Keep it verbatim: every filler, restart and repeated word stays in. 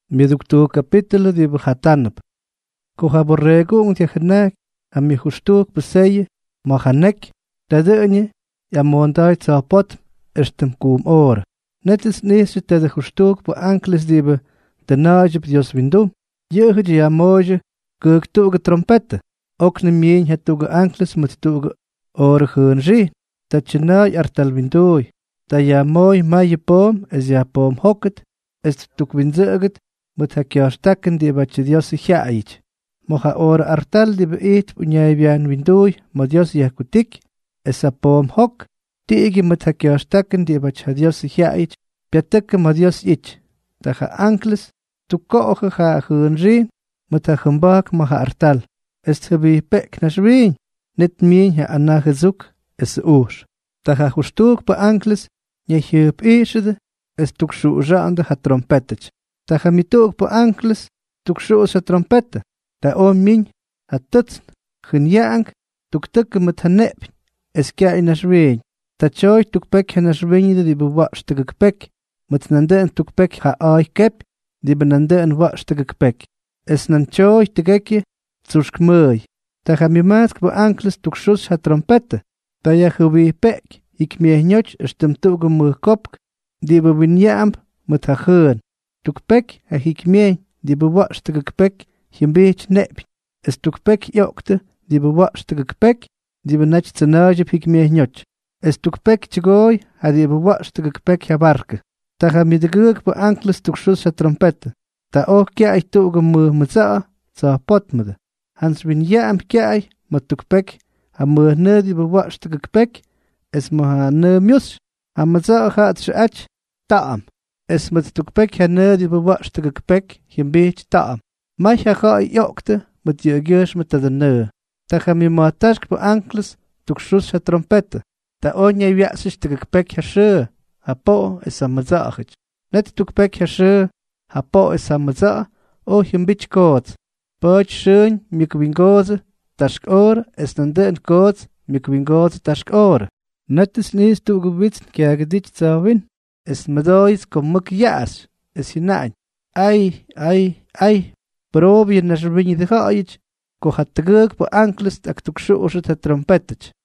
Miduktu capítulo di Hatanab. Kuha borrego un tiahanak, a mi justuk beseye, mohanek, dadanye, ja mondai zapot, estem kum or. Net is nese te de justuk po ankles diebe, de nage op Dios windum, jeugd ja moje, kuk tuge trompette. Ook ne mien het tuge ankles met tuge ore geun zie, dat je naai artal windoi. Da ja mooi maie poom, es ja poom hoket, es tuk winzeget, moet ha kja stakken die wat je Dios ja eet. Mocha ore artal die beet unjai bian windoi, mo Dios ja kutik, es a poom hok, die igi moet ha kja stakken die wat je Dios ja eet, piatekke mo Dios eet. Da ha ankles, tuk koge ha geun zie, moet ha gembak mo ha artal. Es gebi pek na zween, net mien ha anna gezoek, es oor. Da ha justuk po ankles, je hup eesde, es tuk shu jaande ha trompetech. Da ha mi tuk po ankles, tuk shu sa trompette. Da o min, ha tutsn, gen jank, tuk tukke met ha nep, es kja in as ween. Da choy tuk pek ha nas weende die bewastige pek, met nande en tuk pek ha ai kep, die benande en wastige pek. Es nan choy te gekje, zusk mooi. Da ha mi maatk po ankles tuk shus ha trompette. Da ja gewi pek, ik meer njotj stem tuge moe kopk, die be winjamp met ha geun. Tuk pek ha ik meer, die bewastige pek, geen beetje nep. Es tuk pek jokte, die bewastige pek, die be net zenage pik meer njotj. Es tuk pek tjegooi, ha die bewastige pek ha barke. Da ha mi de geuk po ankles tuk shus ha trompette. Da ook kjai tuge moe met za, za potmede. Hans winjamp kjai, met tuk pek, ha moe ne die bewastige pek, es mo ha ne mius, ha ma za gaat ze ach, taam. Es met tuk pek ha ne die bewastige pek, geen beetje taam. Ma ha ga jokte, met je geus met de ne. Da ga mi ma task po ankles, tuk shus ha trompette. Da onje wiasis te pek ha she, ha po es ha ma za achich. Net tuk pek ha she, ha po es ha ma za, o geen beetje koot. Poch schoen, mi kwingoze, task oor, es dan den koot, mi kwingoze task oor. Net is niets toegewitst, kjage dit zou win. Es medois kom muk jaas, es hinein. Ai, ai, ai. Probeer naar z'n winje de gaaietje. Ko gaat te geuk po ankles, ak tuk shoos het trompetetje.